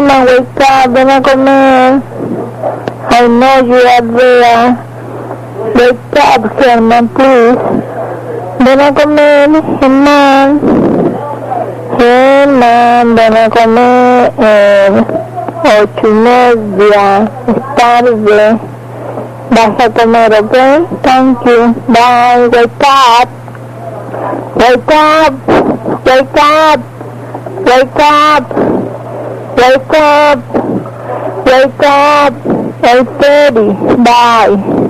Herman, wake up, ven a comer. I know you are there. Wake up, Herman, please. Ven a comer, Herman. Herman, ven a comer. 8:30. Es tarde. Vas a comer, ¿ok? Thank you. Bye. Wake up. Wake up. Wake up. Wake up. Wake up. Wake up. 8:30. Bye.